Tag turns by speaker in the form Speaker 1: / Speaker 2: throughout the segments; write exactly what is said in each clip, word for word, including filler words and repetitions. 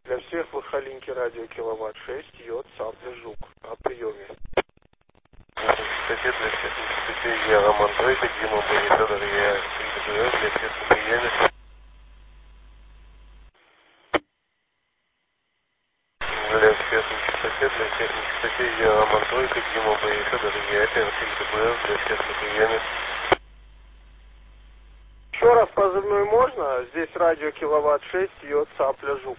Speaker 1: Для всех Выхолинки радио киловатт шесть, йод, сабля, жук. О приеме.
Speaker 2: Частоте для всех на частоте я Роман Тройка, Дима Борисов, я эр три дэ бэ эф для всех на приеме. Для всех на частоте, для всех на частоте я Роман Тройка, Дима Борисов, я эр три дэ бэ эф для всех на приеме.
Speaker 1: Еще раз позывной можно? Здесь радио киловатт шесть, йод, сапля, жук.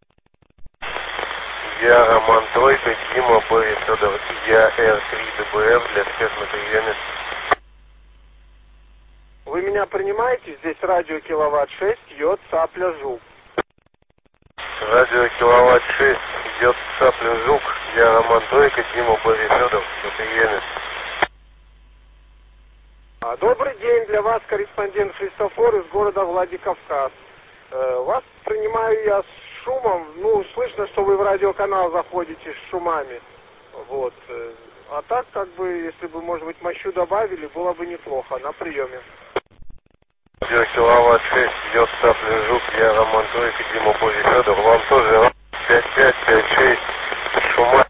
Speaker 2: Я Роман Тройка, Дима Борисов, я эр три дэ бэ эф для всех на приеме.
Speaker 1: Вы меня принимаете? Здесь радио киловатт шесть, йод, сапля, жук.
Speaker 2: Радио киловатт шесть, йод, сапля, жук. Я Роман Тройка, Дима Борисов на приеме.
Speaker 1: А, добрый день, для вас корреспондент Христофор из города Владикавказ. Э, вас принимаю я с шумом, ну, слышно, что вы в радиоканал заходите с шумами. Вот. Э, а так, как бы, если бы, может быть, мощу добавили, было бы неплохо. На приеме.
Speaker 2: Радио киловатт шесть, йод, сапля, жук. Я Роман Тройка, Дима Борисов. Вам тоже пять пять пять шесть шума.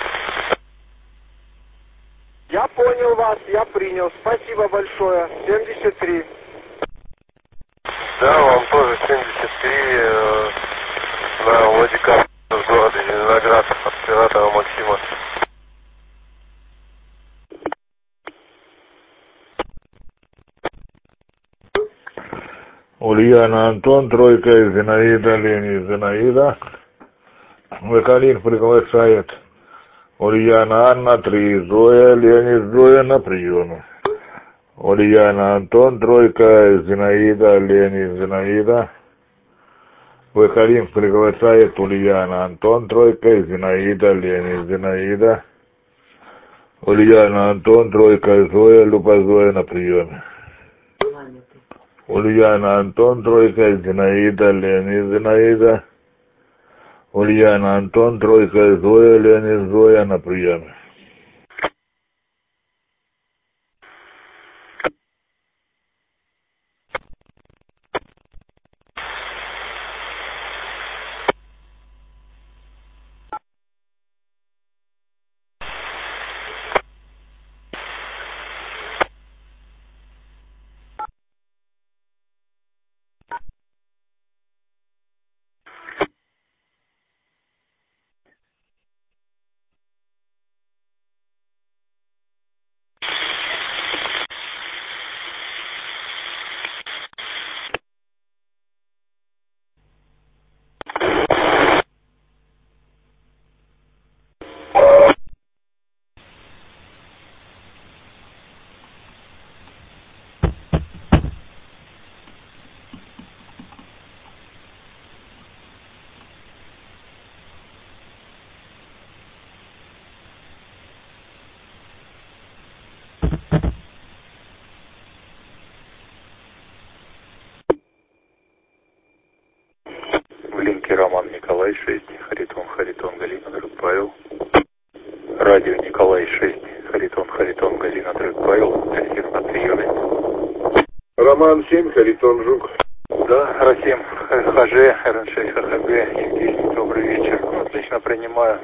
Speaker 1: Я понял вас, я принял. Спасибо большое. семьдесят три.
Speaker 2: Да, вам тоже семьдесят три э, на Владикавказ в городе Зеленоград от оператора Максима.
Speaker 3: Ульяна Антон, Тройка, Зинаида, Лени, Зинаида. Выхолин приглашает Ульяна Анна, три, Зоя, Лени, Зоя на приеме. Ульяна Антон, Тройка, Зинаида, Лени, Зинаида. Выхолин приглашает Ульяна Антон, Тройка, Зинаида, Лени, Зинаида. Ульяна Антон, Тройка, Зоя, Люба, Зоя на приеме. Ульяна Антон, Тройка, Зинаида, Лени, Зинаида. Ульяна Антон, Тройка, Зоя, Лени, Зоя на приеме.
Speaker 2: Роман Николай шесть, Харитон, Харитон, Галина, друг Павел. Радио Николай шесть, Харитон, Харитон, Галина, друг Павел. Для всех на приеме.
Speaker 3: Роман семь, Харитон, Жук.
Speaker 2: Да, Расим, ХЖ, эр эн шесть, ХХГ, Евгений, добрый вечер. Ну, отлично принимаю.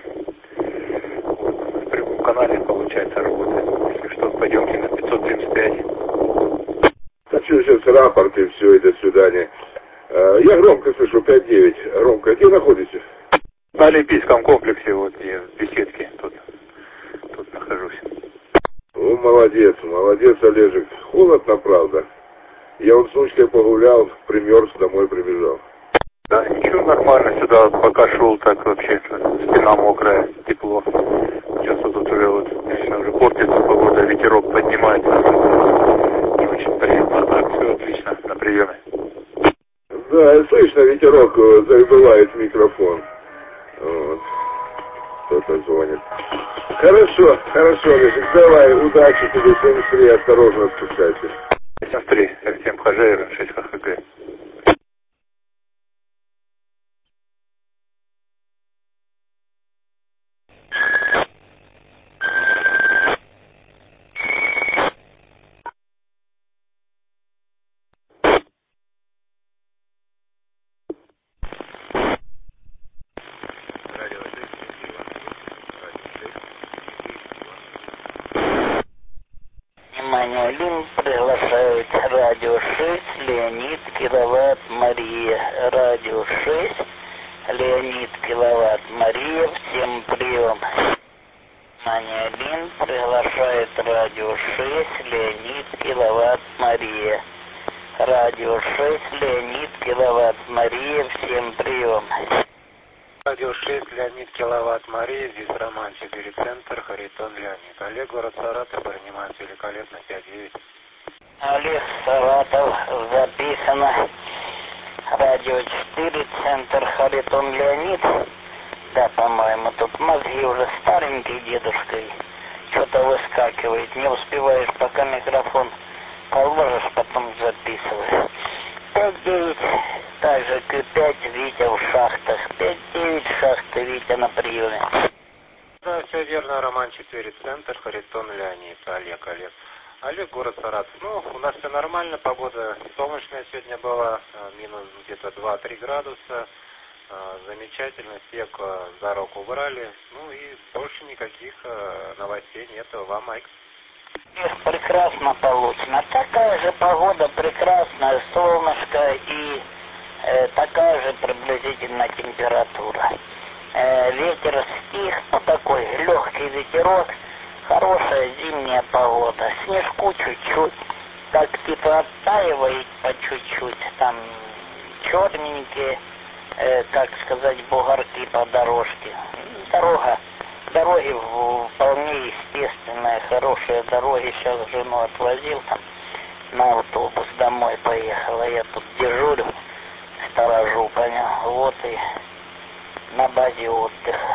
Speaker 2: В прямом канале, получается, работает. Если что, пойдемте на пятьсот семьдесят пять.
Speaker 3: Хочу сейчас рапорт и все, и до свидания. Я громко слышу, пять девять. Ромка, где находитесь?
Speaker 2: На Олимпийском комплексе, вот я в беседке тут, тут нахожусь.
Speaker 3: Ну, молодец, молодец, Олежек. Холодно, правда. Я вот с внучкой погулял, примерз, домой прибежал.
Speaker 2: Да, ничего, нормально, сюда пока шел, так вообще, спина мокрая, тепло. Сейчас вот тут уже вот, конечно, уже портится погода, ветерок поднимается. Не очень приятно, а так все отлично, на приеме.
Speaker 3: Да, слышно, ветерок забывает микрофон. Вот. Кто-то звонит. Хорошо, хорошо, Олежек, давай, удачи тебе, семьдесят три, осторожно спускайся.
Speaker 2: семьдесят три, эр семь ХЖ, эр шесть ХХГ.
Speaker 4: Манилин приглашает радио шесть, Леонид, киловатт, Мария. Радио шесть, Леонид, киловатт, Мария, всем прием. Манилин приглашает радио шесть, Леонид, киловатт, Мария. Радио шесть, Леонид, киловатт, Мария, всем прием.
Speaker 5: Радио шесть, Леонид, киловатт, Мария, здесь Роман, четыре, центр, Харитон, Леонид. Олег, город Саратов, принимает великолепно, пять девять.
Speaker 4: Олег, Саратов, записано. Радио четыре, центр, Харитон, Леонид. Да, по-моему, тут мозги уже старенький дедушкой. Что-то выскакивает, не успеваешь, пока микрофон положишь, потом записываешь. пять девять, также К пять, Витя в шахтах. пять девять, шахта, Витя на приеме.
Speaker 5: Да, все верно, Роман, четыре, центр, Харитон, Леонид. Олег, Олег. Олег, город Саратов. Ну, у нас все нормально, погода солнечная сегодня была, минус где-то два-три градуса. Замечательно, снег с дорог убрали. Ну и больше никаких новостей нету. Вам, Майк.
Speaker 4: Прекрасно получено. Такая же погода, прекрасная, солнышко и э, такая же приблизительно температура. Э, ветер стих, ну такой легкий ветерок, хорошая зимняя погода. Снежку чуть-чуть, так типа оттаивает по чуть-чуть, там черненькие, э, как сказать, бугорки по дорожке. Дорога. Дороги вполне естественные, хорошие дороги. Сейчас жену отвозил там на автобус, домой поехала. Я тут дежурю, сторожу, понял. Вот и на базе отдыха.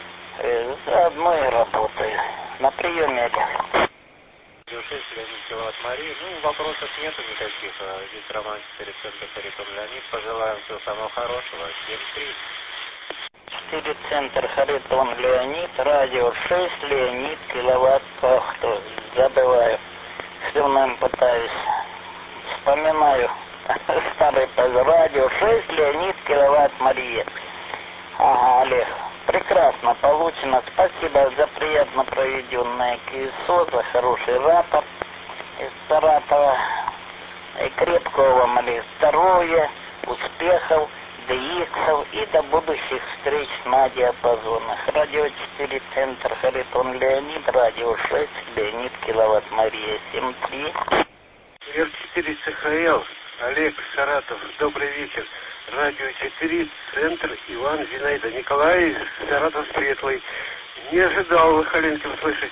Speaker 4: Заодно и работаю. На приеме Олег.
Speaker 5: шесть, Леонид, киловатт, Мария. Ну, вопросов нету никаких. Здесь Роман, четыре, центр, Харитон, Леонид. Пожелаем всего самого хорошего. семь три.
Speaker 4: четыре, центр, Харитон, Леонид, радио шесть, Леонид, киловатт, ох, кто, забываю, слюнами пытаюсь, вспоминаю, старый позор, радио шесть, Леонид, киловатт, Мария. Ага, Олег, прекрасно получено, спасибо за приятно проведенное КСО, за хороший рапорт из Саратова, и крепкого вам, Олег, здоровья, успехов, ди иксов и до будущих встреч на диапазонах. Радио четыре, центр, Харитон, Леонид, радио шесть, Леонид, киловатт, Мария, семь три.
Speaker 6: эр четыре, ЦХЛ, Олег, Саратов, добрый вечер. Радио четыре, центр, Иван, Зинаида, Николай, Саратов, Светлый. Не ожидал Халинки услышать.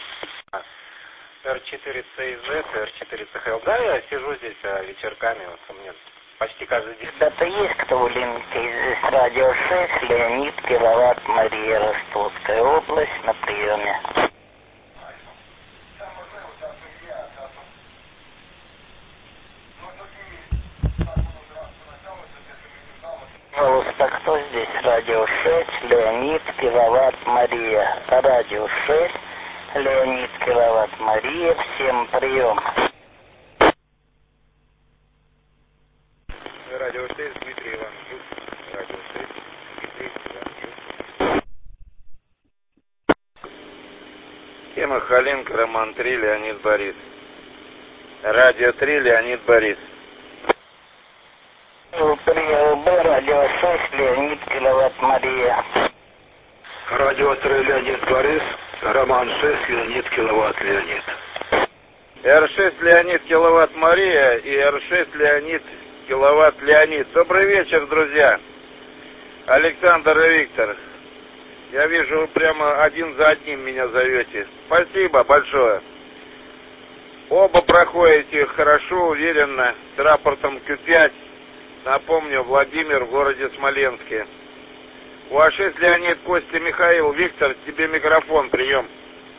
Speaker 5: эр четыре, ЦИЗ, эр четыре, ЦХЛ. Да, я сижу здесь вечерками, вот у меня почти каждый день.
Speaker 4: Ребята, есть кто в линке? Здесь радио шесть, Леонид, киловатт, Мария, Ростовская область, на приеме. Пожалуйста, кто здесь? Радио шесть, Леонид, киловатт, Мария. Радио шесть, Леонид, киловатт, Мария, всем прием.
Speaker 5: Радио шесть, Дмитрий Иванчук. Радио шесть, Дмитрий Иванчук.
Speaker 7: Тема Халинка, Роман три, Леонид Борис. Радио три, Леонид Борис.
Speaker 4: ЛБ, радио шесть, Леонид, киловатт, Мария.
Speaker 6: Радио три, Леонид Борис. Роман шесть, Леонид, киловатт, Леонид.
Speaker 7: эр шесть, Леонид, киловатт, Мария и эр шесть, Леонид, киловатт, Леонид. Добрый вечер, друзья. Александр и Виктор. Я вижу, вы прямо один за одним меня зовете. Спасибо большое. Оба проходите хорошо, уверенно, с рапортом Q пять. Напомню, Владимир в городе Смоленске. У А шесть, Леонид, Костя, Михаил. Виктор, тебе микрофон, прием.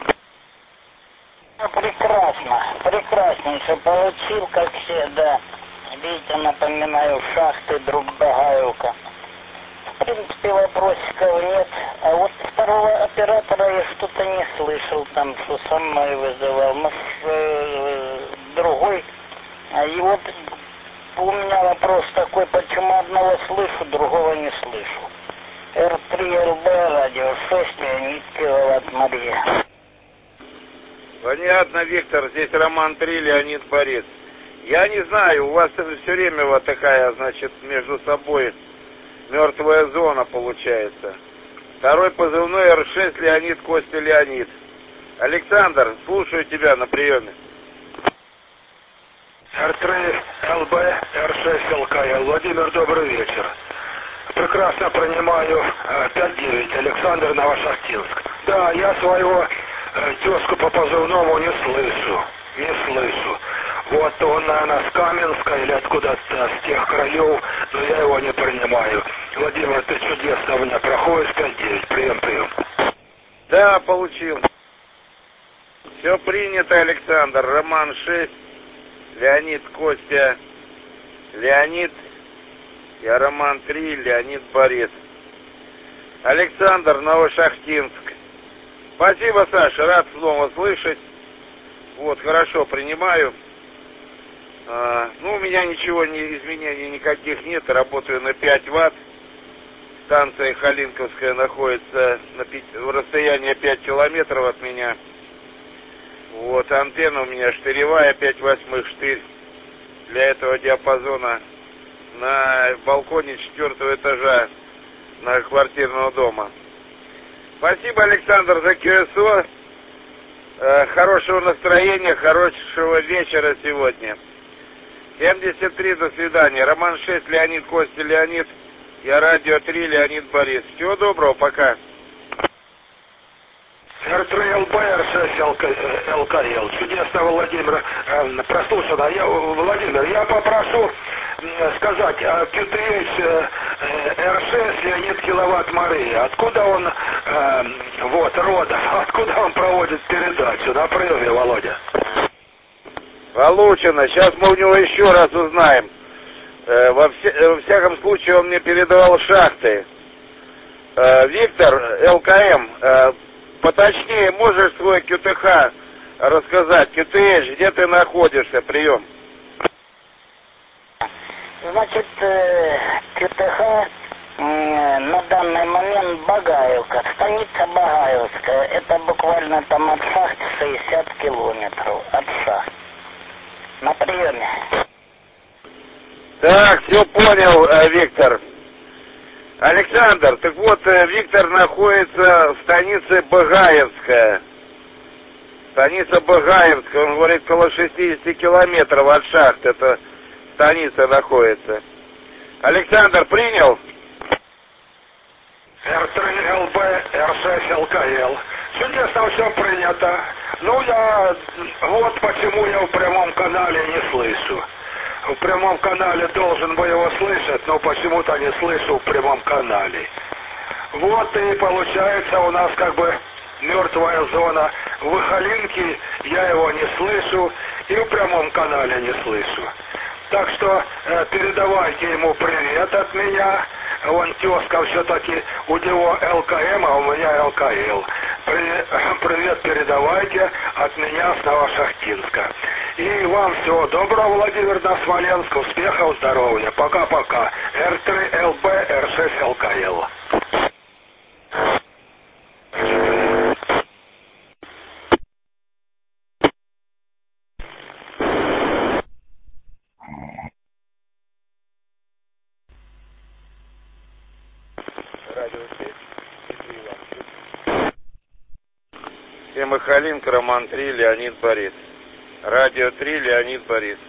Speaker 4: Прекрасно, прекраснейше получил, как всегда. Видите, напоминаю, шахты друг Багаевка. В принципе, вопросиков нет. А вот второго оператора я что-то не слышал там, что со мной вызывал. Но э, другой. И вот у меня вопрос такой, почему одного слышу, другого не слышу. эр три эл бэ, радио шесть, Леонид, киловатт, Мария.
Speaker 7: Понятно, Виктор, здесь Роман три, Леонид Борис. Я не знаю, у вас все время вот такая, значит, между собой мертвая зона получается. Второй позывной эр шесть, Леонид, Костя, Леонид. Александр, слушаю тебя на приеме.
Speaker 8: эр три, эл бэ, эр шесть, эл ка эл. Владимир, добрый вечер. Прекрасно принимаю пять девять, Александр, Новошахтинск. Да, я своего э, тезку по позывному не слышу, не слышу. Вот он, наверное, с Каменска или откуда-то, с тех краев, но я его не принимаю. Владимир, ты чудесно у меня проходишь, пять девять, прием, прием.
Speaker 7: Да, получил. Все принято, Александр. Роман шесть, Леонид, Костя, Леонид. Я Роман три, Леонид, Борис. Александр, Новошахтинск. Спасибо, Саша, рад снова слышать. Вот, хорошо, принимаю. А, ну, у меня ничего, не, изменений никаких нет, работаю на пять ватт. Станция Халинковская находится на пять, в расстоянии пять километров от меня. Вот, антенна у меня штыревая, пять восьмых штырь для этого диапазона на балконе четвертого этажа на квартирного дома. Спасибо, Александр, за ку эс о. Э, хорошего настроения, хорошего вечера сегодня. семьдесят три, до свидания. Роман шесть, Леонид, Костя, Леонид. Я радио три, Леонид, Борис. Всего доброго, пока.
Speaker 8: эр три, эл бэ, эр шесть, эл ка эл. Чудесно, Владимир, э, прослушано. Я, Владимир, я попрошу э, сказать, э, ку тэ эйч э, эр шесть, Леонид, Киловатт Мария. Откуда он, э, вот, рода, откуда он проводит передачу? На приеме, Володя.
Speaker 7: Получено. Сейчас мы у него еще раз узнаем. Э, во, вся, во всяком случае, он мне передавал шахты. Э, Виктор, эл ка эм, э, поточнее можешь свой ку тэ ха рассказать? ку тэ эйч, где ты находишься? Прием.
Speaker 4: Значит, ку тэ ха на данный момент Багаевка, станица Багаевская. Это буквально там от шахт шестьдесят километров. От шахт. На приеме.
Speaker 7: Так, все понял, э, Виктор. Александр, так вот, э, Виктор находится в станице Багаевская. Станица Багаевская, он говорит, около шестьдесят километров от шахт эта станица находится. Александр, принял?
Speaker 8: эр три, эл бэ, эр шесть, эл ка эл. Чудесно, все принято. Ну, я... Вот почему я в прямом канале не слышу. В прямом канале должен бы его слышать, но почему-то не слышу в прямом канале. Вот и получается у нас как бы мертвая зона. В Выхолинке я его не слышу и в прямом канале не слышу. Так что э, передавайте ему привет от меня. Он тезка все-таки, у него эл ка эм, а у меня эл ка эл. При, привет передавайте от меня с Новошахтинска. И вам всего доброго, Владимир, на Смоленск, успехов, здоровья. Пока-пока. эр три, эл бэ, эр шесть, эл ка эл.
Speaker 7: Михалинка, Роман три, Леонид, Борис. Радио три, Леонид, Борис.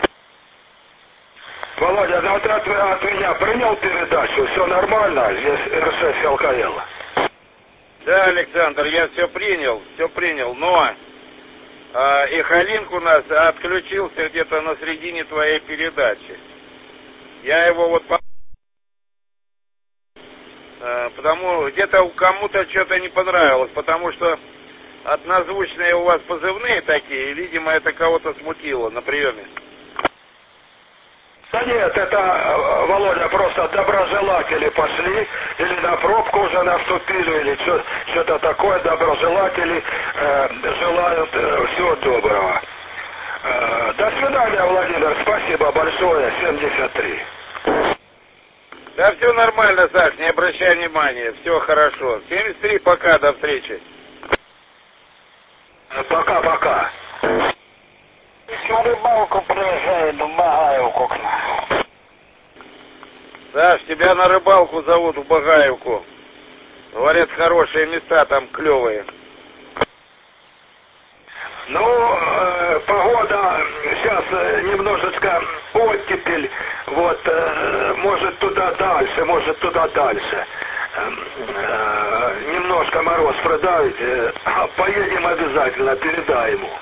Speaker 8: Володя, ну вот от, от меня принял передачу, все нормально, здесь эр шесть, эл ка эл.
Speaker 7: Да, Александр, я все принял, все принял, но э, Ихалинк у нас отключился где-то на середине твоей передачи. Я его вот по... э, потому где-то кому-то что-то не понравилось, потому что однозвучные у вас позывные такие, и, видимо, это кого-то смутило на приеме.
Speaker 8: Да нет, это, Володя, просто доброжелатели пошли, или на пробку уже наступили, или что-то такое, доброжелатели э, желают э, всего доброго. Э, до свидания, Владимир, спасибо большое, семьдесят три.
Speaker 7: Да все нормально, Саш, не обращай внимания, все хорошо. семьдесят три, пока, до встречи.
Speaker 8: Пока-пока.
Speaker 4: На рыбалку приезжает в Багаевку к нам.
Speaker 7: Саш, тебя на рыбалку зовут в Багаевку. Говорят, хорошие места там клевые.
Speaker 8: Ну, э, погода сейчас э, немножечко оттепель. Вот, э, может туда дальше, может туда дальше. Э, э, немножко мороз продавит. Э, поедем обязательно, передай ему.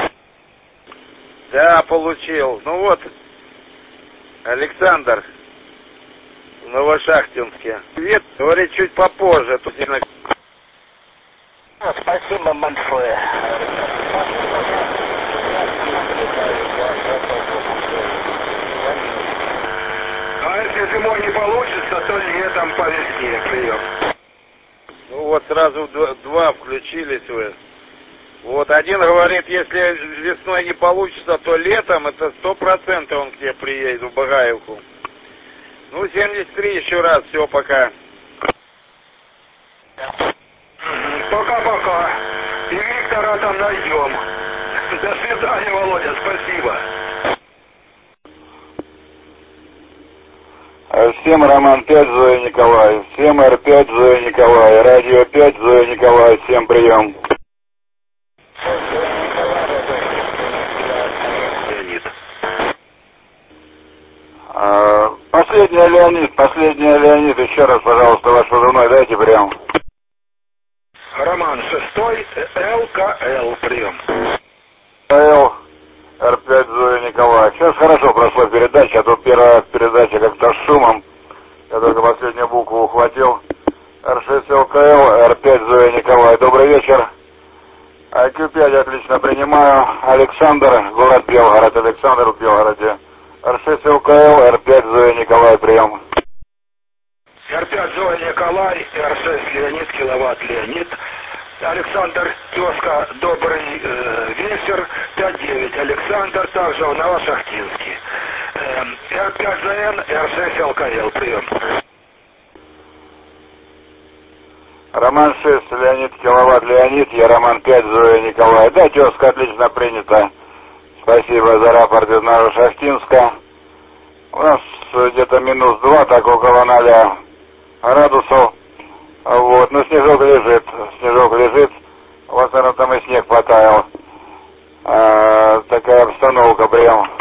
Speaker 7: Да, получил. Ну вот, Александр в Новошахтинске. Привет, говорит, чуть попозже. Тут я на...
Speaker 4: Спасибо большое.
Speaker 8: А если зимой не получится, то летом по весне прием.
Speaker 7: Ну вот сразу два, два включились вы. Вот один говорит, если весной не получится, то летом это сто процентов он к тебе приедет в Багаевку. Ну, семьдесят три еще раз, все, пока.
Speaker 8: Пока-пока. И Виктора там найдем. До свидания, Володя, спасибо.
Speaker 2: Всем Роман пять, Зоя Николай. Всем Р пять, Зоя Николай. Радио пять, Зоя Николай. Всем прием.
Speaker 8: Леонид.
Speaker 2: А, последняя Леонид, последняя Леонид. Еще раз, пожалуйста, ваш позывной дайте прием.
Speaker 8: Роман шестой, ЛКЛ, прием.
Speaker 2: Л, Р пять, Зоя Николай. Сейчас хорошо прошла передача, а то первая передача как-то с шумом. Я только последнюю букву ухватил. Р шесть, ЛКЛ, Р пять, Зоя Николай. Добрый вечер. ай кью пять отлично принимаю. Александр, город Белгород. Александр в Белгороде. Р шесть, ЛКЛ, Р пять, Зоя Николай, прием.
Speaker 8: Р пять, Зоя Николай, Р шесть, Леонид, киловатт, Леонид. Александр, тезка, добрый э, вечер, пять девять, Александр, также в Новошахтинске. Э, Р пять, ЗН, Р шесть, ЛКЛ, прием.
Speaker 2: Роман шесть, Леонид, киловатт, Леонид. Я Роман пять, Зоя Николай. Да, тезка, отлично принято. Спасибо за рапорт из Новошахтинска. У нас где-то минус два, так около ноля градусов. Вот, но снежок лежит, снежок лежит. У вас, наверное, там и снег потаял. А, такая обстановка прям.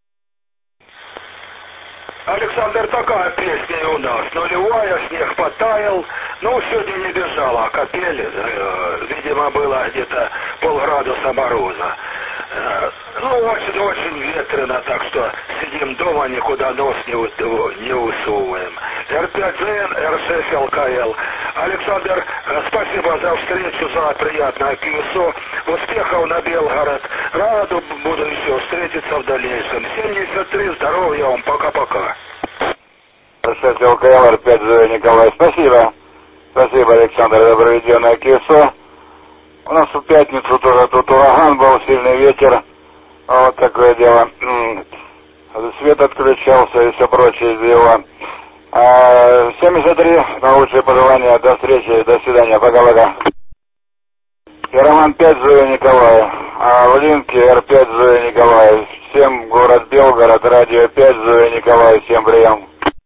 Speaker 8: Александр, такая песня и у нас. Нулевая, снег потаял. Ну, сегодня не бежала, а капель, э, видимо, было где-то полградуса мороза. Э, ну, очень-очень ветрено, так что сидим дома, никуда нос не, вы, не высовываем. Р пять, ЗН, Р шесть, ЛКЛ. Александр, э, спасибо за встречу, за приятное КСО. Успехов на Белгород. Рад буду еще встретиться в дальнейшем. семьдесят три, здоровья вам, пока-пока.
Speaker 2: Р шесть, ЛКЛ, Р пять, Зоя Николай. Спасибо. Спасибо, Александр, за проведенное КСО. У нас в пятницу тоже тут ураган был, сильный ветер. Вот такое дело. Свет отключался и все прочее дела. семьдесят три, наилучшие пожелания. До встречи, до свидания. Пока-пока. Я Роман пять, Зоя Николай. А в линке Р пять, Зоя Николай. Всем город Белгород, радио пять, Зоя Николай. Всем прием.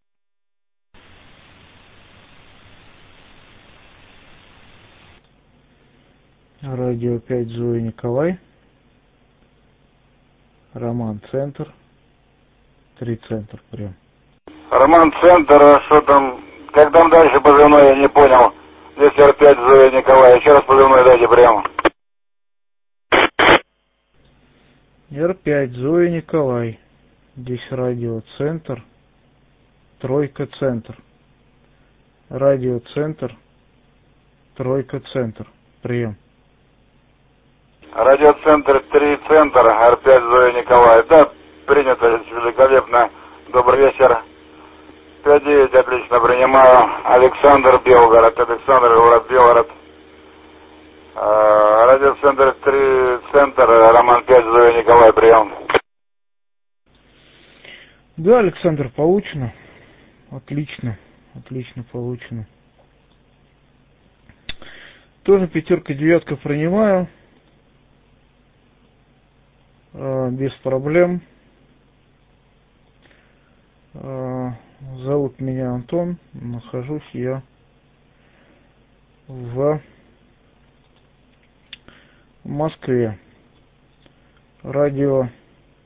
Speaker 9: Радио пять, Зоя Николай. Роман Центр. Три Центр прям.
Speaker 2: Роман Центр, что там, как там дальше позывной, я не понял. Здесь Р пять, Зоя Николай. Еще раз позывной дайте прямо.
Speaker 9: Р пять, Зоя Николай. Здесь радио Центр. Тройка Центр. Радио Центр. Тройка Центр. Прием.
Speaker 2: Радиоцентр три Центр, Р пять, Зоя Николай. Да, принято великолепно. Добрый вечер. пять девять, отлично принимаю. Александр, Белгород. Александр, город Белгород. А, радиоцентр три Центр, Роман пять, Зоя Николай, прием.
Speaker 9: Да, Александр, получено. Отлично. Отлично получено. Тоже пятерка, девятка принимаю. э, без проблем. Э, зовут меня Антон, нахожусь я в Москве. Радио,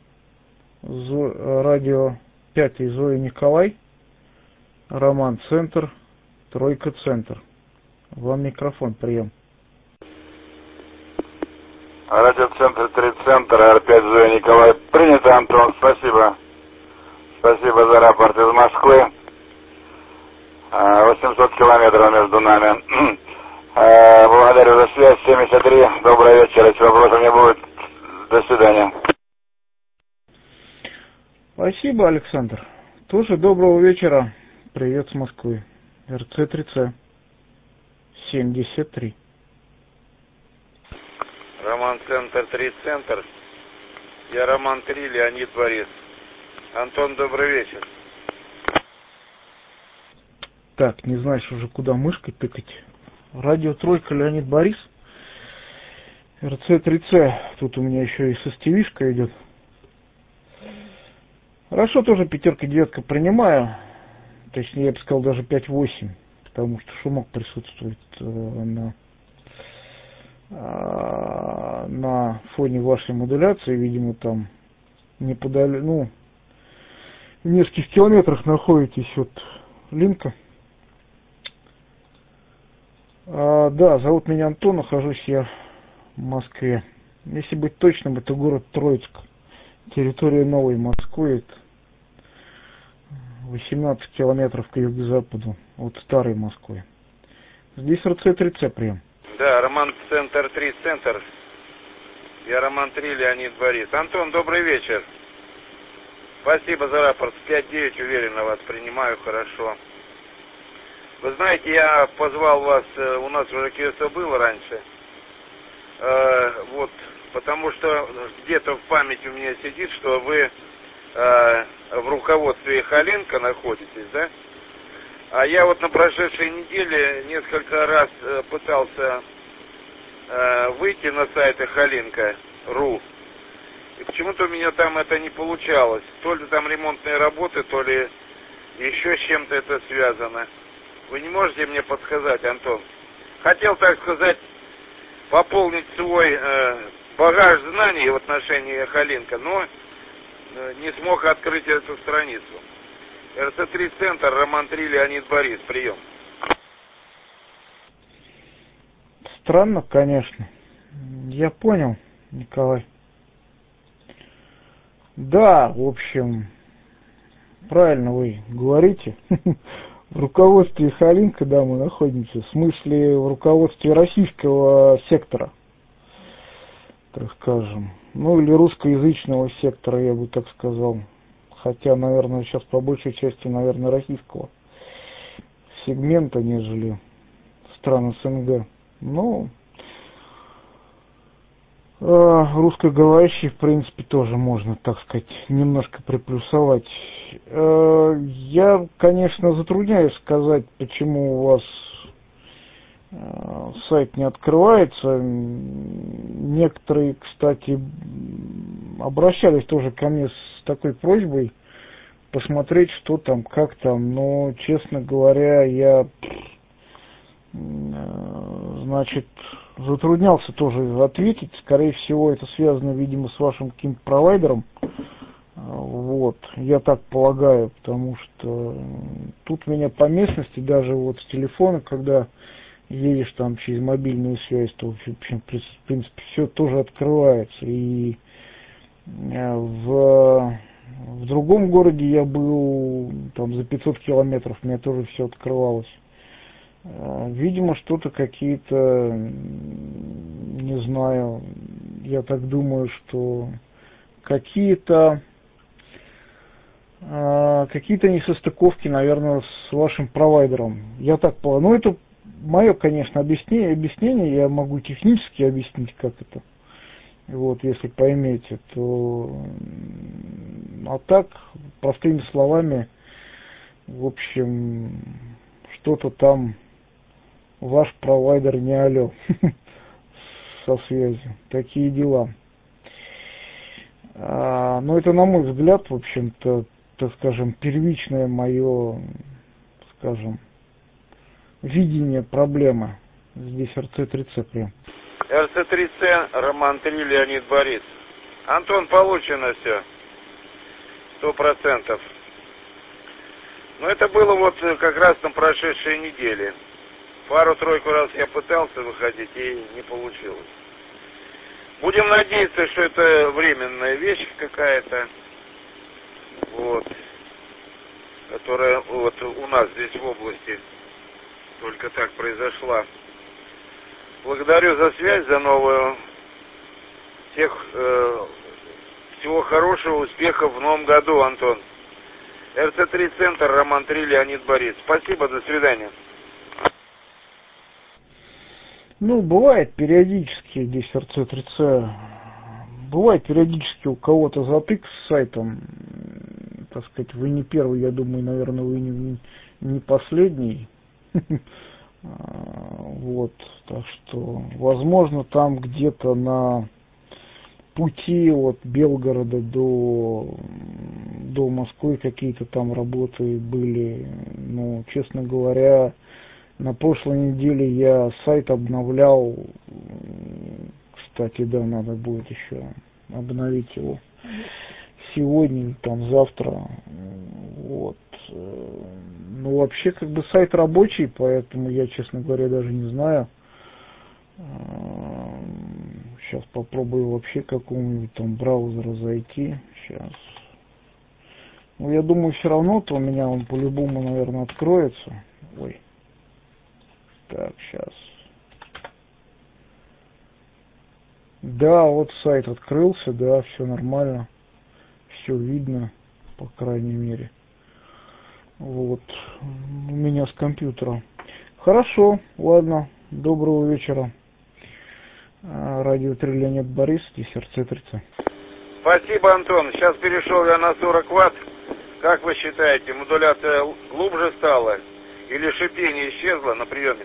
Speaker 9: Зо, радио пятый Зоя Николай, Роман Центр, Тройка Центр. Вам микрофон, прием.
Speaker 7: Радиоцентр три Центр, Р пять Зоя Николай. Принято, Антон, спасибо. Спасибо за рапорт из Москвы. восемьсот километров между нами. Благодарю за связь. семьдесят три. Добрый вечер. Если вопросов не будет, до свидания.
Speaker 9: Спасибо, Александр. Тоже доброго вечера. Привет с Москвы. Р Ц три Ц. семьдесят три.
Speaker 7: Роман Центр три Центр. Я Роман три, Леонид Борис. Антон, добрый вечер.
Speaker 9: Так, не знаешь уже, куда мышкой тыкать. Радио Тройка, Леонид Борис. Р Ц три Ц. Тут у меня еще и со стивишка идет. Хорошо, тоже пятерка, девятка принимаю. Точнее, я бы сказал, даже пять-восемь. Потому что шумок присутствует э, на, э, на фоне вашей модуляции. Видимо, там неподалеку, ну, в нескольких километрах находитесь от линка. А, да, зовут меня Антон, нахожусь я в Москве. Если быть точным, это город Троицк. Территория Новой Москвы. Это восемнадцать километров к юго-западу от Старой Москвы. Здесь Р Ц три Ц прием.
Speaker 7: Да, Роман Центр три Центр. Я Роман три, Леонид Борис. Антон, добрый вечер. Спасибо за рапорт. пять-девять, уверенно вас принимаю, хорошо. Вы знаете, я позвал вас, у нас уже Q S O было раньше, э, вот, потому что где-то в памяти у меня сидит, что вы э, в руководстве Халинка находитесь, да? А я вот на прошедшей неделе несколько раз э, пытался э, выйти на сайт халинка точка ру, и почему-то у меня там это не получалось. То ли там ремонтные работы, то ли еще с чем-то это связано. Вы не можете мне подсказать, Антон? Хотел, так сказать, пополнить свой э, багаж знаний в отношении Халинка, но э, не смог открыть эту страницу. Р Ц три Центр, Роман три, Леонид Борис, прием.
Speaker 9: Странно, конечно. Я понял, Николай. Да, в общем, правильно вы говорите. В руководстве Халинка, да, мы находимся. В смысле, в руководстве российского сектора, так скажем. Ну, или русскоязычного сектора, я бы так сказал. Хотя, наверное, сейчас по большей части, наверное, российского сегмента, нежели стран С Н Г. Ну, э, русскоговорящие, в принципе, тоже можно, так сказать, немножко приплюсовать. Э, я, конечно, затрудняюсь сказать, почему у вас э, сайт не открывается. Некоторые, кстати, обращались тоже ко мне с такой просьбой посмотреть, что там, как там, но, честно говоря, я, значит, затруднялся тоже ответить. Скорее всего, это связано, видимо, с вашим каким-то провайдером. Вот, я так полагаю, потому что тут меня по местности, даже вот с телефона, когда едешь там через мобильную связь, то, в общем, в принципе, все тоже открывается. И в, в другом городе я был, там, за пятьсот километров, у меня тоже все открывалось. Видимо, что-то какие-то, не знаю, я так думаю, что какие-то какие-то несостыковки, наверное, с вашим провайдером. Я так полагаю. Ну, это мое, конечно, объяснение, объяснение, я могу технически объяснить, как это. Вот, если поймете, то... А так, простыми словами, в общем, что-то там ваш провайдер не алё со связью. Такие дела. А, ну, это, на мой взгляд, в общем-то, так скажем, первичное мое, скажем, видение проблемы. Здесь эр цэ три цэ прям.
Speaker 7: эр цэ три цэ, Роман три, Леонид Борис. Антон, получено все. Сто процентов. Но это было вот как раз на прошедшей неделе. Пару-тройку раз я пытался выходить и не получилось. Будем надеяться, что это временная вещь какая-то. Вот. Которая вот у нас здесь в области только так произошла. Благодарю за связь, за новую. Всех, э, всего хорошего, успехов в новом году, Антон. эр цэ три Центр, Роман три, Леонид Борис. Спасибо, до свидания.
Speaker 9: Ну, бывает периодически здесь эр цэ три цэ, бывает периодически у кого-то затык с сайтом, так сказать, вы не первый, я думаю, наверное, вы не, не последний. Вот, так что, возможно, там где-то на пути от Белгорода до, до Москвы какие-то там работы были. Ну, честно говоря, на прошлой неделе я сайт обновлял. Кстати, да, надо будет еще обновить его сегодня, там, завтра. Вот. Ну, вообще, как бы сайт рабочий, поэтому я, честно говоря, даже не знаю. Сейчас попробую вообще какому-нибудь там браузера зайти. Сейчас. Ну, я думаю, все равно-то у меня он по-любому, наверное, откроется. Ой. Так, сейчас. Да, вот сайт открылся, да, все нормально. Все видно, по крайней мере. Вот. У меня с компьютера. Хорошо, ладно. Доброго вечера. Радио три, Леонид Борис, здесь эр цэ три цэ.
Speaker 7: Спасибо, Антон. Сейчас перешел я на сорок ватт. Как вы считаете, модуляция глубже стала? Или шипение исчезло на приеме?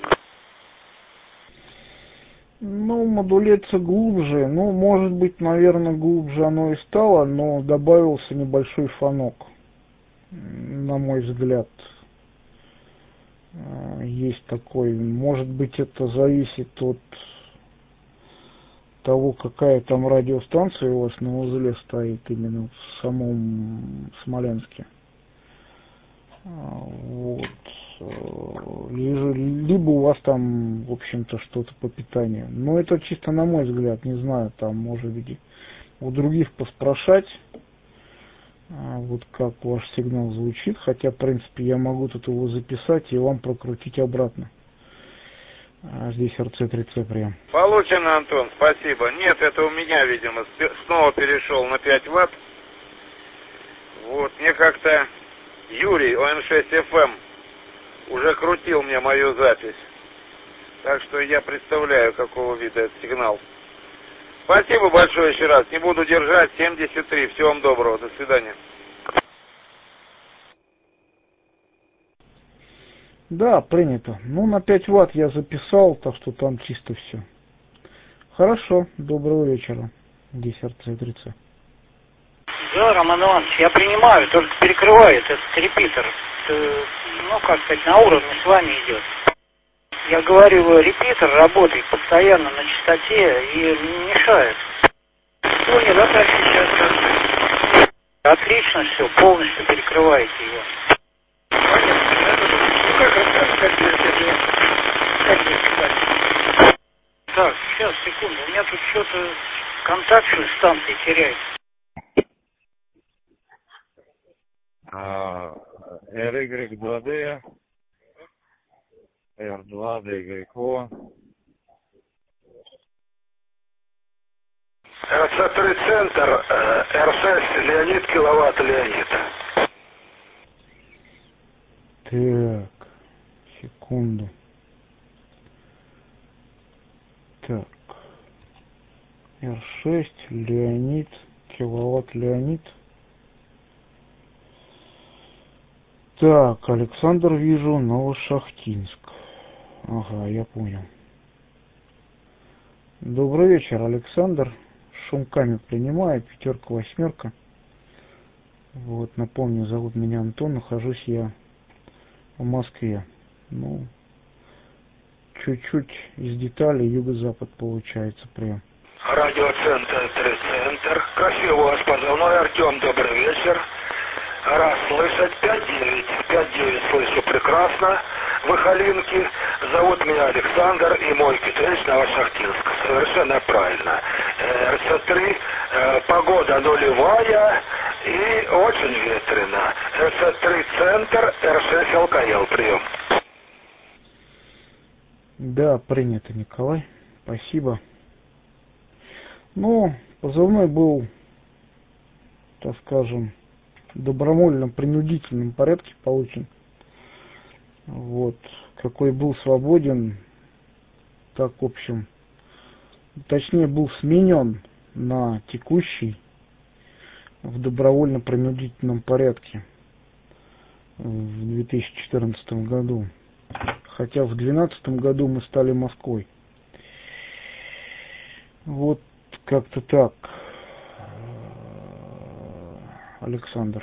Speaker 9: Ну, модуляция глубже. Ну, может быть, наверное, глубже оно и стало, но добавился небольшой фонок. На мой взгляд. Есть такой. Может быть, это зависит от того, какая там радиостанция у вас на узле стоит именно в самом Смоленске. Вот. Либо у вас там, в общем-то, что-то по питанию. Но это чисто на мой взгляд, не знаю, там, может быть, у других поспрашать, вот как ваш сигнал звучит, хотя, в принципе, я могу тут его записать и вам прокрутить обратно. Здесь эр цэ три цэ прям.
Speaker 7: Получено, Антон, спасибо. Нет, это у меня, видимо, снова перешел на пять ватт. Вот, мне как-то Юрий, о эн шесть эф эм, уже крутил мне мою запись. Так что я представляю, какого вида этот сигнал. Спасибо большое еще раз. Не буду держать. семьдесят три. Всего вам доброго. До свидания.
Speaker 9: Да, принято. Ну, на пять ватт я записал, так что там чисто все. Хорошо. Доброго вечера. Здесь эр цэ три цэ.
Speaker 10: Да, Роман Иванович, я принимаю, только перекрывает этот репитер. Ну, как сказать, на уровне с вами идет. Я говорю, репитер работает постоянно на частоте и мешает. Понял, да, так сейчас? Отлично все, полностью перекрываете его. Ну как рассказать, как здесь? Так, сейчас, секунду, у меня тут что-то контакт с станцией теряется.
Speaker 3: эр игрек два дэ, эр два дэ игрек о.
Speaker 8: эр цэ три Центр, эр шесть Леонид, киловатт Леонид.
Speaker 9: Так, секунду. Так, эр шесть Леонид, киловатт Леонид. Так, Александр, вижу, Новошахтинск. Ага, я понял. Добрый вечер, Александр. шумками принимаю, пятерка, восьмерка. Вот, напомню, зовут меня Антон, нахожусь я в Москве. Ну, чуть-чуть из деталей юго-запад получается прием.
Speaker 8: Радиоцентр, центр. Красиво вас позывной, Артем, добрый вечер. Раз слышать, пять девять. пять девять слышу прекрасно. Выхолинки. Зовут меня Александр и мой Петрович Новошахтинск. Совершенно правильно. эр цэ три, э, погода нулевая и очень ветрено. эр цэ три центр, эр шесть ЛКЛ, прием.
Speaker 9: Да, принято, Николай. Спасибо. Ну, позывной был, так скажем, в добровольном принудительном порядке получен. Вот. Какой был свободен, так, в общем, точнее, был сменен на текущий в добровольно-принудительном порядке в две тысячи четырнадцатом году. Хотя в две тысячи двенадцатом году мы стали Москвой. Вот как-то так, Александр.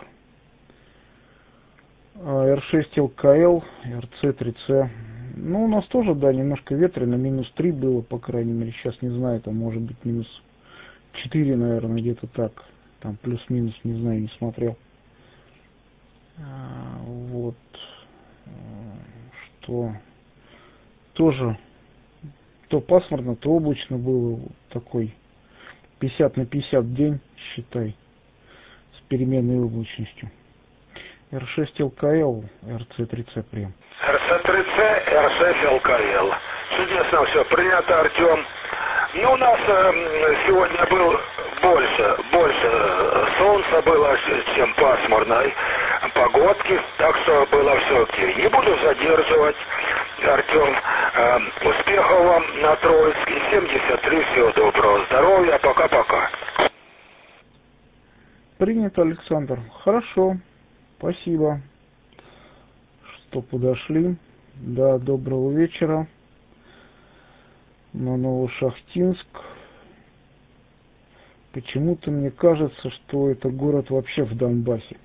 Speaker 9: эр шесть ЛКЛ, эр цэ три цэ. Ну, у нас тоже, да, немножко ветрено. Минус три было, по крайней мере. Сейчас не знаю, там может быть минус четыре, наверное, где-то так. Там плюс-минус, не знаю, не смотрел. Вот. Что тоже то пасмурно, то облачно было. Такой пятьдесят на пятьдесят день, считай, с переменной облачностью. эр шесть ЛКЛ, эр цэ три цэ прием.
Speaker 8: эр цэ три цэ, эр шесть ЛКЛ. Чудесно все, принято, Артем. Ну, у нас э, сегодня был больше, больше солнца было, чем пасмурной погодки, так что было все окей. Не буду задерживать, Артем. Э, успехов вам на Троицке, семьдесят три, всего доброго, здоровья, пока-пока.
Speaker 9: Принято, Александр. Хорошо. Спасибо, что подошли. Да, доброго вечера. На Новошахтинск. Почему-то мне кажется, что это город вообще в Донбассе.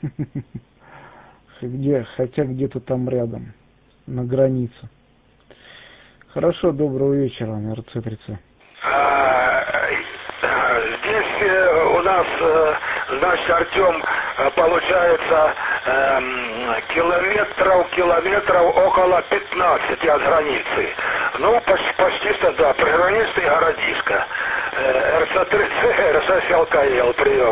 Speaker 9: Где, хотя где-то там рядом, на границе. Хорошо, доброго вечера, на эр цэ три цэ.
Speaker 8: Здесь э, у нас, э, значит, Артем, э, получается, э, километров, километров около пятнадцати от границы. Ну, почти, почти что, да, приграничный городишко. Э, эр цэ три цэ, эр шесть ЛКЛ, прием.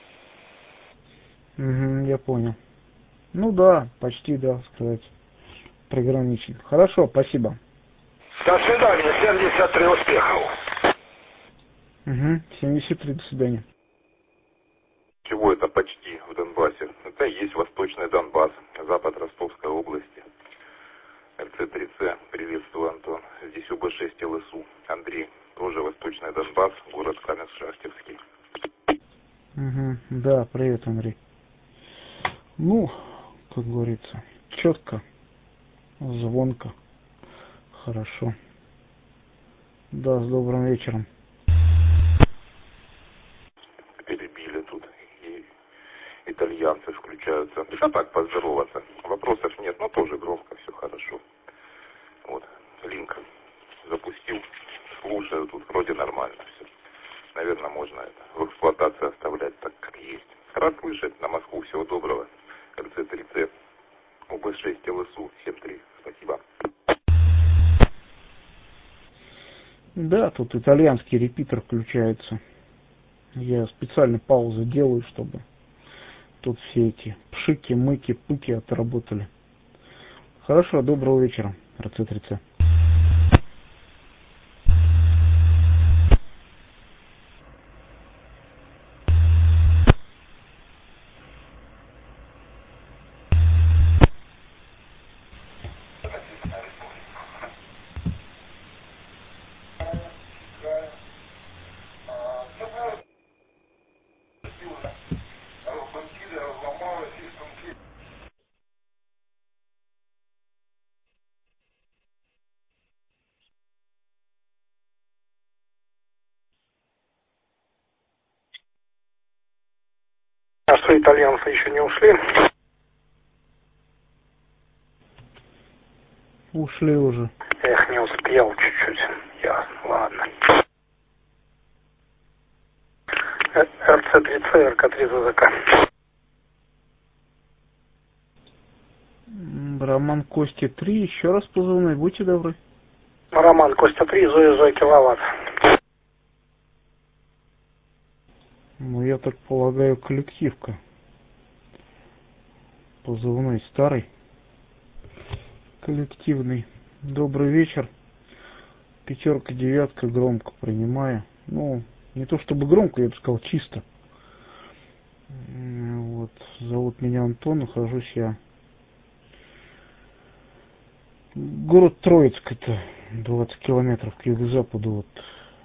Speaker 9: Угу, я понял. Ну да, почти, да, сказать, приграничный. Хорошо, спасибо.
Speaker 8: До свидания, семьдесят три, успехов.
Speaker 9: Угу, семьдесят три, до свидания.
Speaker 11: Чего это почти в Донбассе? Это и есть Восточный Донбасс, запад Ростовской области. эр цэ три цэ, приветствую, Антон. Здесь у бэ шесть эл эс у. Андрей, тоже Восточный Донбасс, город Каменск-Шахтинский.
Speaker 9: Угу, да, привет, Андрей. Ну, как говорится, четко, звонко, хорошо. Да, с добрым вечером.
Speaker 11: Перебили тут, и итальянцы включаются. Да так, поздороваться. Вопросов нет, но тоже громко, все хорошо. Вот, линк запустил, слушаю, тут вроде нормально все. Наверное, можно это в эксплуатации оставлять так, как есть. Рад слышать, на Москву, всего доброго. эр цэ три цэ, у бэ шесть эл эс у, семь три, спасибо.
Speaker 9: Да, тут итальянский репитер включается. Я специально паузы делаю, чтобы тут все эти пшики, мыки, пыки отработали. Хорошо, доброго вечера, эр цэ три цэ.
Speaker 10: А что, итальянцы еще не ушли?
Speaker 9: Ушли уже.
Speaker 10: Эх, не успел чуть-чуть. Ясно, ладно. эр цэ три цэ, эр ка три зэ зэ ка.
Speaker 9: Роман Кости три, еще раз позывной, будьте добры.
Speaker 10: Роман Костя три, Зоя Зоя киловатт.
Speaker 9: Ну, я так полагаю, коллективка. Позывной старый. Коллективный. Добрый вечер. Пятерка, девятка, громко принимаю. Ну, не то чтобы громко, я бы сказал, чисто. Вот. Зовут меня Антон, нахожусь я. Город Троицк, это двадцать километров к юго-западу от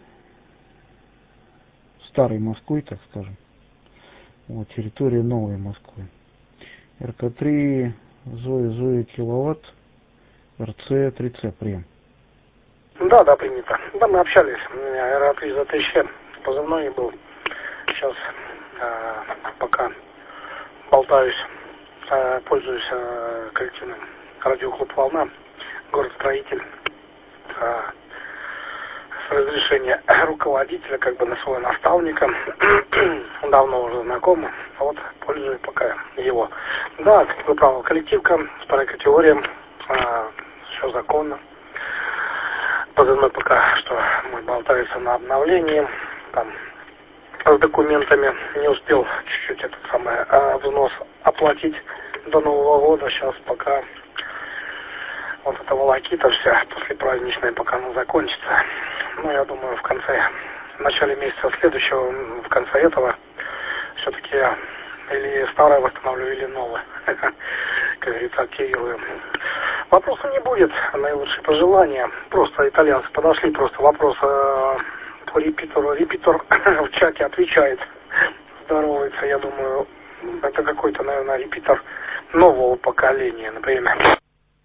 Speaker 9: старой Москвы, так скажем. Вот, территория новой Москвы. эр ка три, Зоя, Зоя, киловатт, эр цэ три цэ, прием.
Speaker 10: Да, да, принято. Да, мы общались. У меня эр а три за тысяча позывной был. Сейчас э, пока болтаюсь, э, пользуюсь э, коллективным радиоклуб «Волна», город-строитель. Э, с разрешения руководителя, как бы на своего наставника, давно уже знакомы, вот, пользуюсь пока его. Да, как вы правы, коллективка, вторая категория, э, все законно. Позывной пока что мой болтается на обновлении, там, с документами, не успел чуть-чуть этот самый э, взнос оплатить до Нового года, сейчас пока вот эта волокита вся после праздничная, пока она закончится. Ну, я думаю, в конце, в начале месяца следующего, в конце этого, все-таки я или старое восстановлю, или новое, как говорится, активирую. Вопросов не будет, наилучшие пожелания. Просто итальянцы подошли, просто вопрос э, по репитеру. Репитер в чате отвечает, здоровается, я думаю, это какой-то, наверное, репитер нового поколения, например.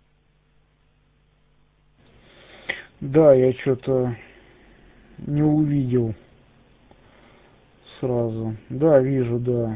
Speaker 9: Да, я что-то не увидел сразу. Да, вижу, да.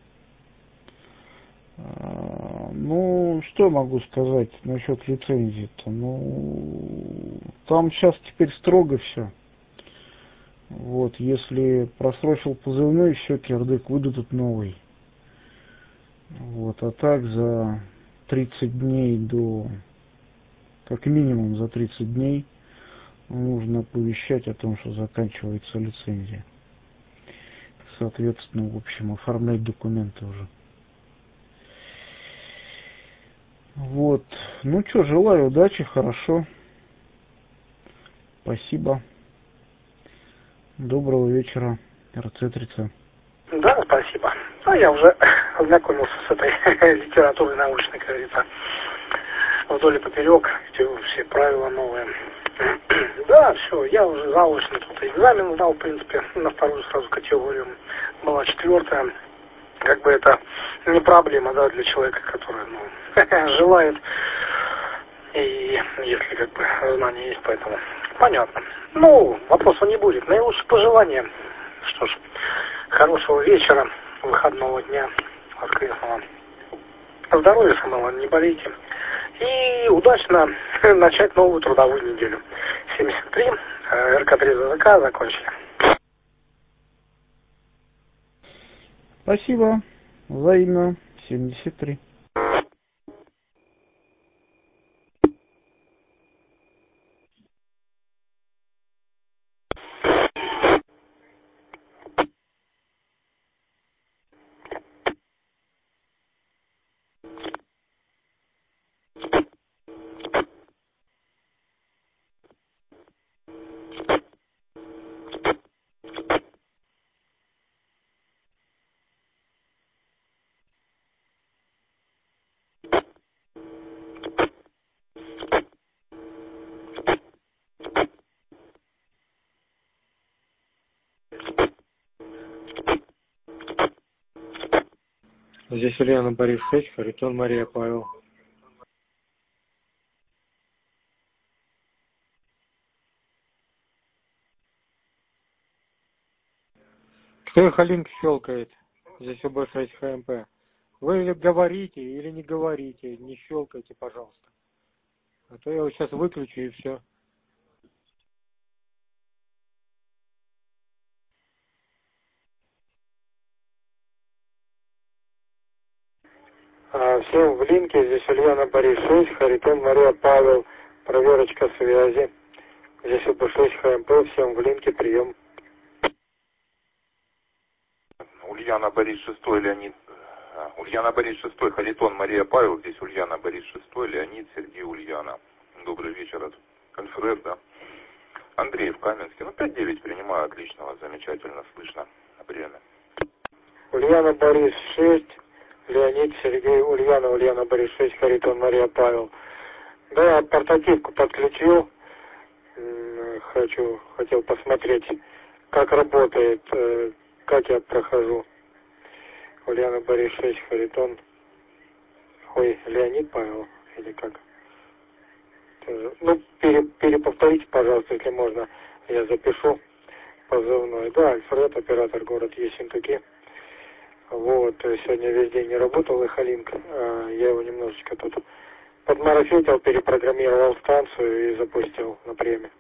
Speaker 9: А, ну, что могу сказать насчет лицензии-то? Ну, там сейчас теперь строго все. Вот, если просрочил позывной, все, кирдык, выдадут новый. Вот, а так за тридцать дней до, как минимум за тридцать дней, нужно оповещать о том, что заканчивается лицензия. Соответственно, в общем, оформлять документы уже. Вот. Ну что, желаю удачи, хорошо. Спасибо. Доброго вечера, эр цэ три цэ.
Speaker 10: Да, спасибо. А я уже ознакомился с этой литературой научной, как говорится, вдоль и поперек, эти все правила новые. Да, все, я уже заочно тут экзамен сдал, в принципе, на вторую сразу категорию. Была четвертая. Как бы это не проблема, да, для человека, который, ну, желает. И если, как бы, знания есть, поэтому понятно. Ну, вопросов не будет. Наилучшие пожелания. Что ж, хорошего вечера, выходного дня, воскресного. Здоровья, самого, не болейте. И удачно начать новую трудовую неделю. семьдесят три, эр ка три зэ зэ ка закончили.
Speaker 9: Спасибо. Взаимно. семьдесят три.
Speaker 12: Здесь Ульяна Борис Сеч, Харитон Мария Павел. Кто их Алинка щелкает? Здесь У Б шесть Х М П. Вы или говорите, или не говорите, не щелкайте, пожалуйста. А то я его сейчас выключу и все. А, всем в линке, здесь Ульяна Борис шесть, Харитон Мария Павел, проверочка связи. Здесь У Б шесть Х М П, всем в линке, прием.
Speaker 11: Ульяна Борис шесть, Леонид. Ульяна Борис шесть, Харитон Мария Павел, здесь Ульяна Борис шесть, Леонид, Сергей, Ульяна. Добрый вечер от Конфрер, да. Андрей в Каменске, ну пять девять принимаю, отлично, замечательно, слышно, время.
Speaker 12: Ульяна Борис шесть, Леонид, Сергей, Ульяна, Ульяна Борис шесть, Харитон Мария Павел. Да, портативку подключил, хочу, хотел посмотреть, как работает, как я прохожу. Ульяна Борис шесть, Харитон, ой, Леонид Павел, или как? Ну, пере, переповторите, пожалуйста, если можно, я запишу позывной. Да, Альфред, оператор, город Ессентуки. Вот, сегодня весь день не работал Эхолинк, я его немножечко тут подмарафетил, перепрограммировал станцию и запустил на премию.